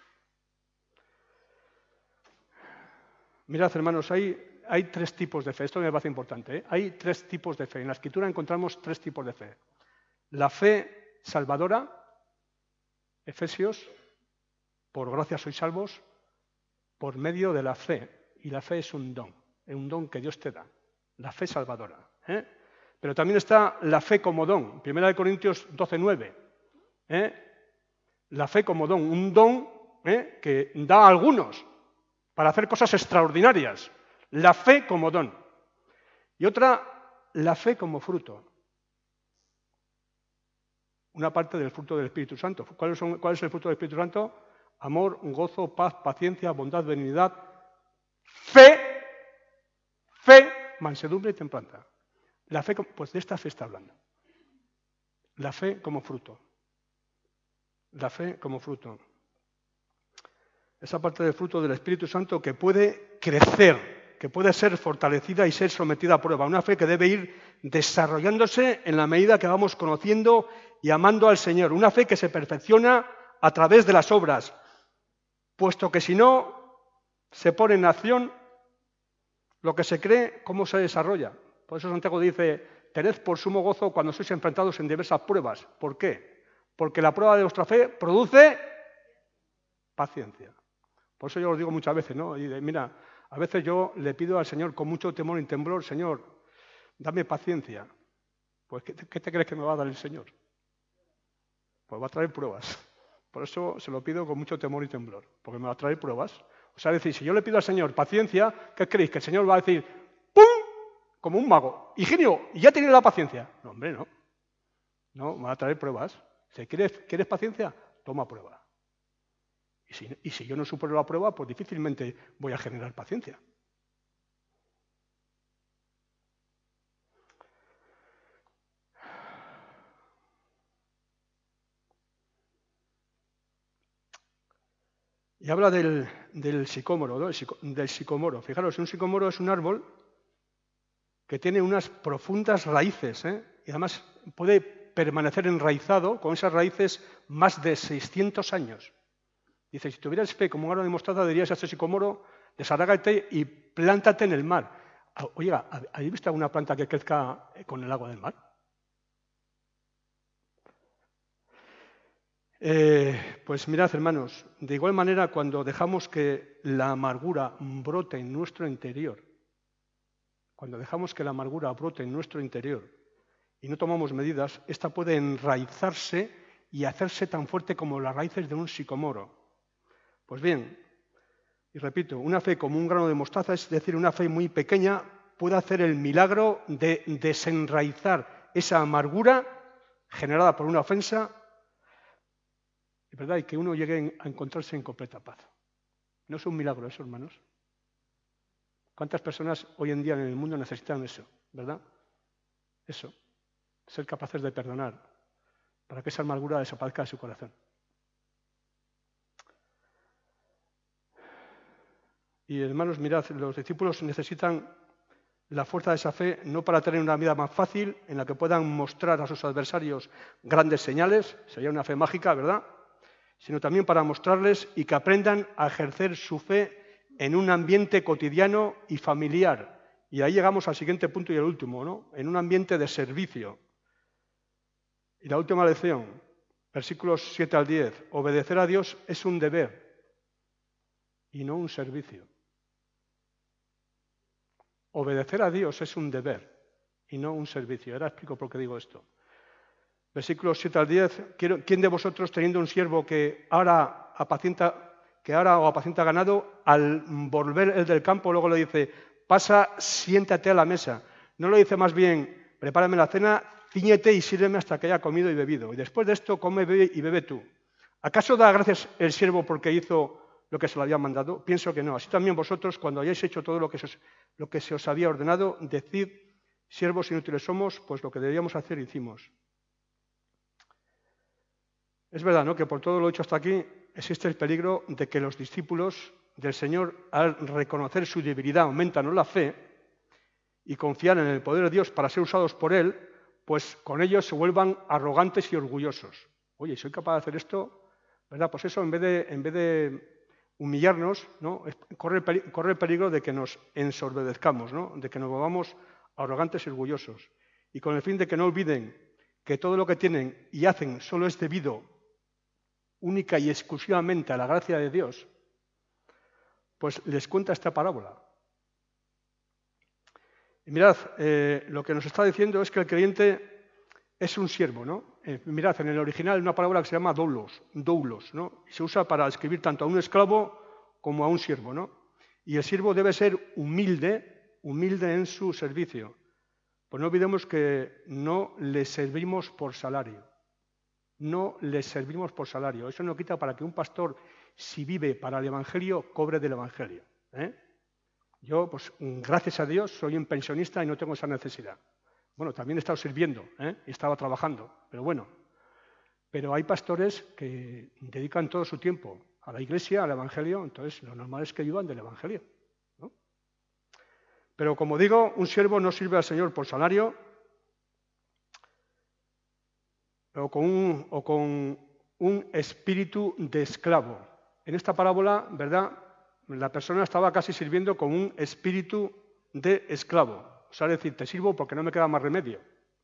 A: Mirad, hermanos, hay... Hay tres tipos de fe, esto me parece importante, ¿eh? Hay tres tipos de fe. En la Escritura encontramos tres tipos de fe. La fe salvadora, Efesios, por gracia sois salvos, por medio de la fe. Y la fe es un don, es un don que Dios te da, la fe salvadora. ¿eh? Pero también está la fe como don, Primera de Corintios doce nueve. ¿eh? La fe como don, un don ¿eh? que da a algunos para hacer cosas extraordinarias. La fe como don. Y otra, la fe como fruto. Una parte del fruto del Espíritu Santo. ¿Cuál es, cuál es el fruto del Espíritu Santo? Amor, gozo, paz, paciencia, bondad, benignidad, fe, fe, mansedumbre y templanza. La fe, pues de esta fe está hablando. La fe como fruto. La fe como fruto. Esa parte del fruto del Espíritu Santo que puede crecer, que puede ser fortalecida y ser sometida a prueba. Una fe que debe ir desarrollándose en la medida que vamos conociendo y amando al Señor. Una fe que se perfecciona a través de las obras, puesto que si no se pone en acción lo que se cree, ¿cómo se desarrolla? Por eso Santiago dice, tened por sumo gozo cuando sois enfrentados en diversas pruebas. ¿Por qué? Porque la prueba de vuestra fe produce paciencia. Por eso yo os digo muchas veces, ¿no? Y de, mira, a veces yo le pido al Señor con mucho temor y temblor, Señor, dame paciencia. Pues, ¿qué te, qué te crees que me va a dar el Señor? Pues va a traer pruebas. Por eso se lo pido con mucho temor y temblor, porque me va a traer pruebas. O sea, es decir, si yo le pido al Señor paciencia, ¿qué creéis? Que el Señor va a decir, ¡pum!, como un mago. Higinio, ¿y ya tienes la paciencia? No, hombre, no. No, me va a traer pruebas. Si quieres, ¿quieres paciencia? Toma prueba. Y si, y si yo no supero la prueba, pues difícilmente voy a generar paciencia. Y habla del, del sicómoro, ¿no? del sicómoro. Fijaros, un sicómoro es un árbol que tiene unas profundas raíces, ¿eh? y además puede permanecer enraizado con esas raíces más de seiscientos años. Dice, si tuvieras fe como un árbol de mostaza, dirías a este sicómoro, desarrágate y plántate en el mar. Oiga, ¿habéis visto alguna planta que crezca con el agua del mar? Eh, pues mirad, hermanos, de igual manera cuando dejamos que la amargura brote en nuestro interior, cuando dejamos que la amargura brote en nuestro interior y no tomamos medidas, esta puede enraizarse y hacerse tan fuerte como las raíces de un sicomoro. Pues bien, y repito, una fe como un grano de mostaza, es decir, una fe muy pequeña, puede hacer el milagro de desenraizar esa amargura generada por una ofensa, ¿verdad? Y que uno llegue a encontrarse en completa paz. ¿No es un milagro eso, hermanos? ¿Cuántas personas hoy en día en el mundo necesitan eso, verdad? Eso, ser capaces de perdonar, para que esa amargura desaparezca de su corazón. Y hermanos, mirad, los discípulos necesitan la fuerza de esa fe no para tener una vida más fácil en la que puedan mostrar a sus adversarios grandes señales, sería una fe mágica, ¿verdad? Sino también para mostrarles y que aprendan a ejercer su fe en un ambiente cotidiano y familiar. Y ahí llegamos al siguiente punto y el último, ¿no? En un ambiente de servicio. Y la última lección, versículos siete al diez. Obedecer a Dios es un deber y no un servicio. Obedecer a Dios es un deber y no un servicio. Ahora explico por qué digo esto. Versículos siete al diez. ¿Quién de vosotros, teniendo un siervo que ahora apacienta, que ahora o apacienta ganado, al volver el del campo, luego le dice, pasa, siéntate a la mesa? No le dice más bien, prepárame la cena, cíñete y sírveme hasta que haya comido y bebido. Y después de esto, come, bebe y bebe tú. ¿Acaso da gracias el siervo porque hizo lo que se le había mandado? Pienso que no. Así también vosotros, cuando hayáis hecho todo lo que se os, lo que se os había ordenado, decid, siervos inútiles somos, pues lo que debíamos hacer hicimos. Es verdad, ¿no?, que por todo lo dicho hasta aquí existe el peligro de que los discípulos del Señor, al reconocer su debilidad, aumentan la fe y confiar en el poder de Dios para ser usados por Él, pues con ellos se vuelvan arrogantes y orgullosos. Oye, ¿soy capaz de hacer esto? ¿Verdad? Pues eso, en vez de, en vez de humillarnos, ¿no?, corre, el peligro, corre el peligro de que nos ensorbedezcamos, ¿no?, de que nos volvamos arrogantes y orgullosos. Y con el fin de que no olviden que todo lo que tienen y hacen solo es debido única y exclusivamente a la gracia de Dios, pues les cuenta esta parábola. Y mirad, eh, lo que nos está diciendo es que el creyente es un siervo, ¿no? Eh, mirad, en el original hay una palabra que se llama doulos, doulos, ¿no? Se usa para describir tanto a un esclavo como a un siervo, ¿no? Y el siervo debe ser humilde, humilde en su servicio. Pues no olvidemos que no le servimos por salario. No les servimos por salario. Eso no quita para que un pastor, si vive para el Evangelio, cobre del Evangelio. ¿eh? Yo, pues, gracias a Dios, soy un pensionista y no tengo esa necesidad. Bueno, también he estado sirviendo, ¿eh? y estaba trabajando, pero bueno. Pero hay pastores que dedican todo su tiempo a la Iglesia, al Evangelio, entonces lo normal es que vivan del Evangelio, ¿no? Pero como digo, un siervo no sirve al Señor por salario, O con, un, o con un espíritu de esclavo. En esta parábola, ¿verdad?, la persona estaba casi sirviendo con un espíritu de esclavo. O sea, es decir, te sirvo porque no me queda más remedio.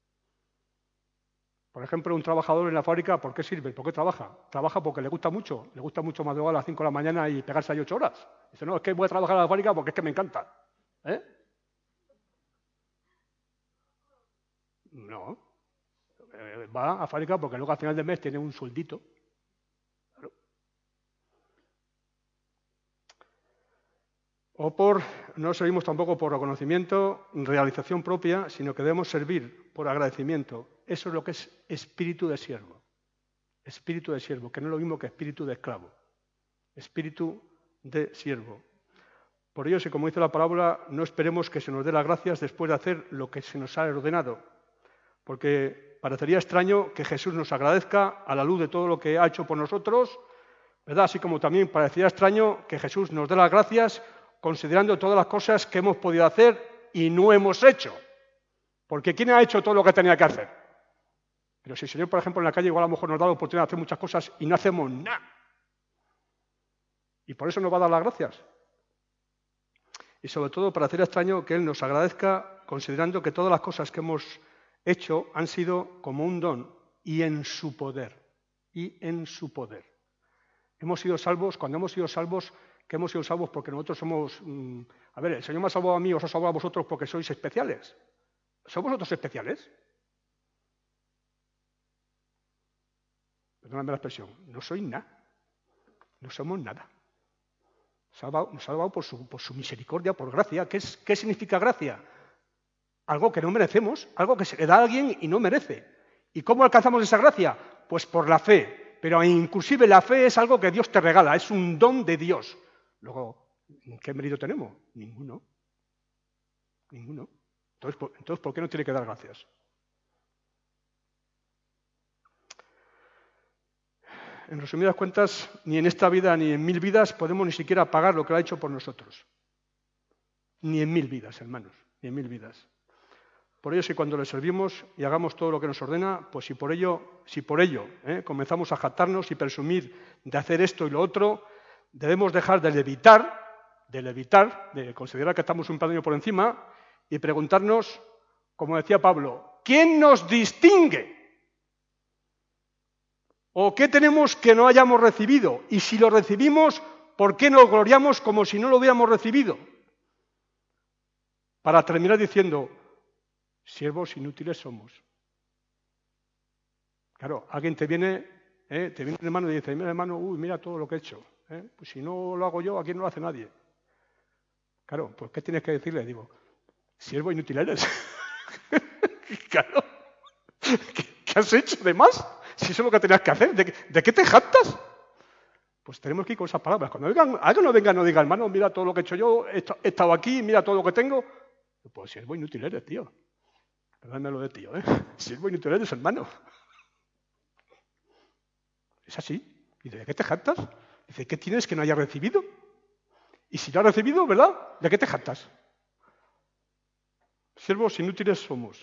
A: Por ejemplo, un trabajador en la fábrica, ¿por qué sirve? ¿Por qué trabaja? Trabaja porque le gusta mucho. Le gusta mucho madrugar a las cinco de la mañana y pegarse ahí ocho horas. Dice, no, es que voy a trabajar en la fábrica porque es que me encanta. ¿Eh? No. Va a fábrica porque luego al final del mes tiene un sueldito. Claro. O por, no servimos tampoco por reconocimiento, realización propia, sino que debemos servir por agradecimiento. Eso es lo que es espíritu de siervo. Espíritu de siervo, que no es lo mismo que espíritu de esclavo. Espíritu de siervo. Por ello, si como dice la parábola, no esperemos que se nos dé las gracias después de hacer lo que se nos ha ordenado. Porque parecería extraño que Jesús nos agradezca a la luz de todo lo que ha hecho por nosotros, ¿verdad? Así como también parecería extraño que Jesús nos dé las gracias considerando todas las cosas que hemos podido hacer y no hemos hecho. Porque ¿quién ha hecho todo lo que tenía que hacer? Pero si el Señor, por ejemplo, en la calle igual a lo mejor nos da la oportunidad de hacer muchas cosas y no hacemos nada. Y por eso nos va a dar las gracias. Y sobre todo parecería extraño que Él nos agradezca considerando que todas las cosas que hemos hecho han sido como un don y en su poder, y en su poder. Hemos sido salvos, cuando hemos sido salvos, que hemos sido salvos porque nosotros somos, mmm, a ver, el Señor me ha salvado a mí, os ha salvado a vosotros porque sois especiales. ¿Son vosotros especiales? perdóname la expresión, no soy nada, no somos nada. Nos ha salvado, nos ha salvado por, su, por su misericordia, por gracia. ¿Qué, es, ¿Qué significa gracia? Algo que no merecemos, algo que se le da a alguien y no merece. ¿Y cómo alcanzamos esa gracia? Pues por la fe. Pero inclusive la fe es algo que Dios te regala, es un don de Dios. Luego, ¿qué mérito tenemos? Ninguno. Ninguno. Entonces, ¿por, entonces, ¿por qué no tiene que dar gracias? En resumidas cuentas, ni en esta vida ni en mil vidas podemos ni siquiera pagar lo que Él ha hecho por nosotros. Ni en mil vidas, hermanos, ni en mil vidas. Por ello, si cuando le servimos y hagamos todo lo que nos ordena, pues si por ello, si por ello ¿eh? comenzamos a jactarnos y presumir de hacer esto y lo otro, debemos dejar de levitar, de levitar, de considerar que estamos un peldaño por encima y preguntarnos, como decía Pablo, ¿quién nos distingue? ¿O qué tenemos que no hayamos recibido? Y si lo recibimos, ¿por qué nos gloriamos como si no lo hubiéramos recibido? Para terminar diciendo, siervos inútiles somos. Claro, alguien te viene, ¿eh? te viene un hermano y dice, mira hermano, uy, mira todo lo que he hecho. ¿eh? Pues si no lo hago yo, aquí no lo hace nadie. Claro, pues ¿qué tienes que decirle? Digo, siervo inútil eres. Claro, ¿Qué, ¿qué has hecho de más? Si eso es lo que tenías que hacer, ¿de, de qué te jactas? Pues tenemos que ir con esas palabras. Cuando vengan, alguien no venga, no diga, hermano, mira todo lo que he hecho yo, he estado aquí, mira todo lo que tengo. Pues siervo inútil eres, tío. Perdóname lo de tío, ¿eh? Siervo inútil eres, hermano. Es así. ¿Y de qué te jactas? Dice, ¿qué tienes que no hayas recibido? Y si lo has recibido, ¿verdad? ¿De qué te jactas? Siervos inútiles somos.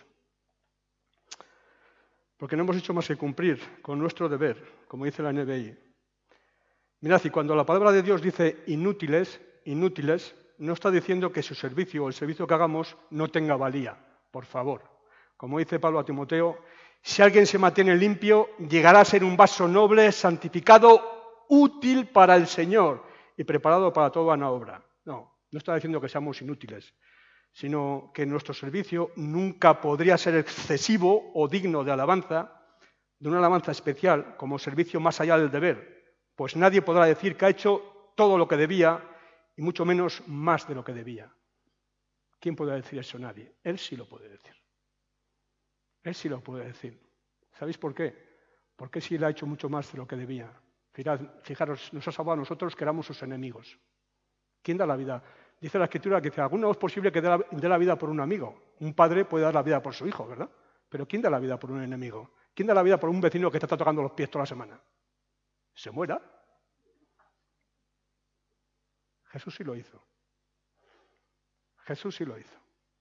A: Porque no hemos hecho más que cumplir con nuestro deber, como dice la N B I. Mirad, y cuando la palabra de Dios dice inútiles, inútiles, no está diciendo que su servicio o el servicio que hagamos no tenga valía, por favor. Como dice Pablo a Timoteo, si alguien se mantiene limpio, llegará a ser un vaso noble, santificado, útil para el Señor y preparado para toda buena obra. No, no está diciendo que seamos inútiles, sino que nuestro servicio nunca podría ser excesivo o digno de alabanza, de una alabanza especial como servicio más allá del deber, pues nadie podrá decir que ha hecho todo lo que debía y mucho menos más de lo que debía. ¿Quién puede decir eso? Nadie. Él sí lo puede decir. Él sí lo puede decir. ¿Sabéis por qué? Porque sí le ha hecho mucho más de lo que debía. Fijaros, nos ha salvado a nosotros que éramos sus enemigos. ¿Quién da la vida? Dice la Escritura que dice, alguno es posible que dé la, dé la vida por un amigo. Un padre puede dar la vida por su hijo, ¿verdad? Pero ¿quién da la vida por un enemigo? ¿Quién da la vida por un vecino que te está tocando los pies toda la semana? Se muera. Jesús sí lo hizo. Jesús sí lo hizo.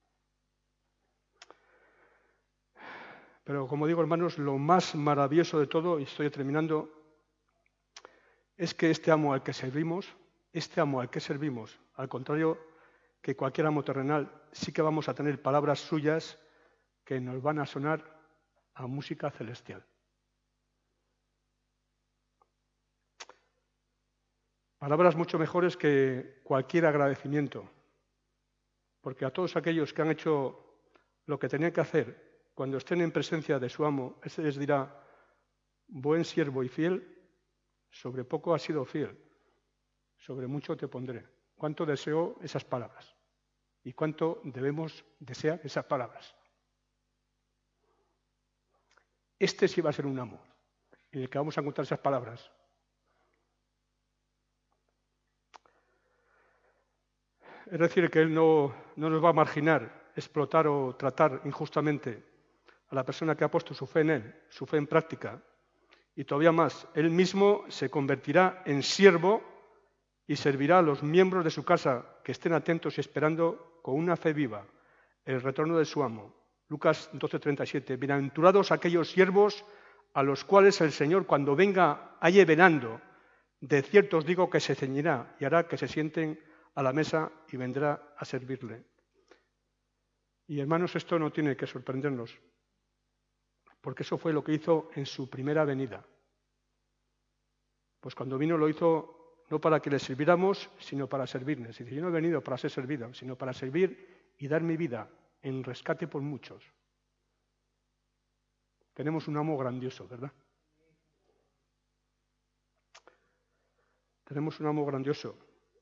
A: Pero como digo, hermanos, lo más maravilloso de todo, y estoy terminando, es que este amo al que servimos, este amo al que servimos, al contrario que cualquier amo terrenal, sí que vamos a tener palabras suyas que nos van a sonar a música celestial. Palabras mucho mejores que cualquier agradecimiento, porque a todos aquellos que han hecho lo que tenían que hacer, cuando estén en presencia de su amo, ese les dirá, buen siervo y fiel, sobre poco has sido fiel, sobre mucho te pondré. ¿Cuánto deseo esas palabras? ¿Y cuánto debemos desear esas palabras? Este sí va a ser un amo, en el que vamos a encontrar esas palabras. Es decir, que Él no, no nos va a marginar, explotar o tratar injustamente a la persona que ha puesto su fe en Él, su fe en práctica. Y todavía más, Él mismo se convertirá en siervo y servirá a los miembros de su casa que estén atentos y esperando con una fe viva el retorno de su amo. Lucas doce treinta y siete. Bienaventurados aquellos siervos a los cuales el Señor, cuando venga, halle venando. De cierto os digo que se ceñirá y hará que se sienten a la mesa y vendrá a servirle. Y hermanos, esto no tiene que sorprendernos, porque eso fue lo que hizo en su primera venida. Pues cuando vino lo hizo no para que le sirviéramos, sino para servirles. Y dice, yo no he venido para ser servido, sino para servir y dar mi vida en rescate por muchos. Tenemos un amo grandioso, ¿verdad? Tenemos un amo grandioso.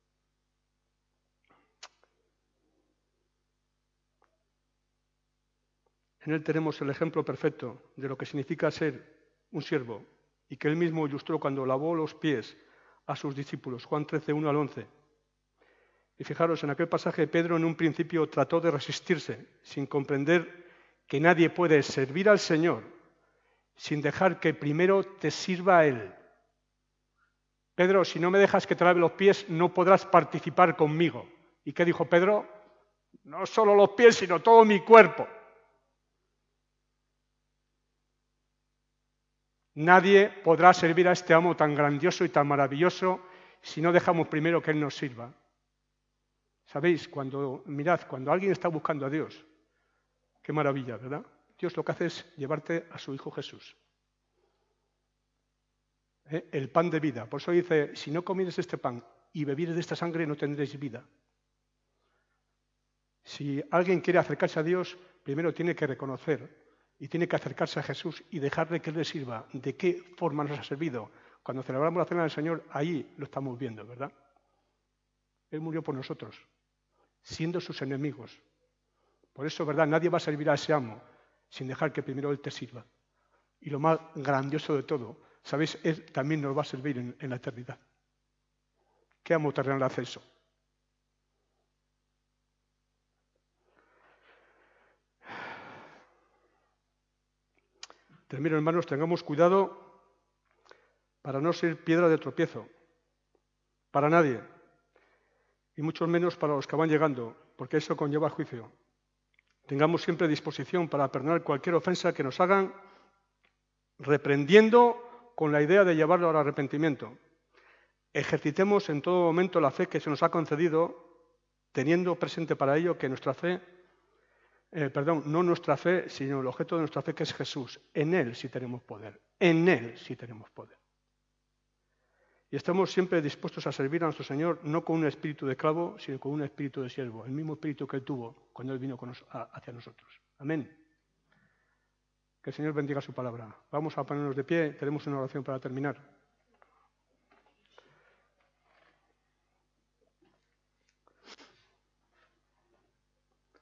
A: En él tenemos el ejemplo perfecto de lo que significa ser un siervo y que él mismo ilustró cuando lavó los pies a sus discípulos. Juan trece, uno al once. Y fijaros, en aquel pasaje Pedro en un principio trató de resistirse, sin comprender que nadie puede servir al Señor sin dejar que primero te sirva a Él. Pedro, si no me dejas que te lave los pies, no podrás participar conmigo. ¿Y qué dijo Pedro? No solo los pies, sino todo mi cuerpo. Nadie podrá servir a este amo tan grandioso y tan maravilloso si no dejamos primero que Él nos sirva. ¿Sabéis? Cuando, mirad, cuando alguien está buscando a Dios, qué maravilla, ¿verdad? Dios lo que hace es llevarte a su Hijo Jesús. ¿Eh? El pan de vida. Por eso dice, si no comieres este pan y bebieres de esta sangre, no tendréis vida. Si alguien quiere acercarse a Dios, primero tiene que reconocer y tiene que acercarse a Jesús y dejarle que Él le sirva. ¿De qué forma nos ha servido? Cuando celebramos la cena del Señor, ahí lo estamos viendo, ¿verdad? Él murió por nosotros, siendo sus enemigos. Por eso, ¿verdad? Nadie va a servir a ese amo sin dejar que primero Él te sirva. Y lo más grandioso de todo, ¿sabéis? Él también nos va a servir en, en la eternidad. ¿Qué amo terrenal hace eso? Termino, hermanos, tengamos cuidado para no ser piedra de tropiezo para nadie, y mucho menos para los que van llegando, porque eso conlleva juicio. Tengamos siempre disposición para perdonar cualquier ofensa que nos hagan, reprendiendo con la idea de llevarlo al arrepentimiento. Ejercitemos en todo momento la fe que se nos ha concedido, teniendo presente para ello que nuestra fe, eh, perdón, no nuestra fe, sino el objeto de nuestra fe, que es Jesús. En Él sí tenemos poder, en Él sí tenemos poder. Y estamos siempre dispuestos a servir a nuestro Señor, no con un espíritu de esclavo, sino con un espíritu de siervo, el mismo espíritu que Él tuvo cuando Él vino con nos, a, hacia nosotros. Amén. Que el Señor bendiga su palabra. Vamos a ponernos de pie, tenemos una oración para terminar.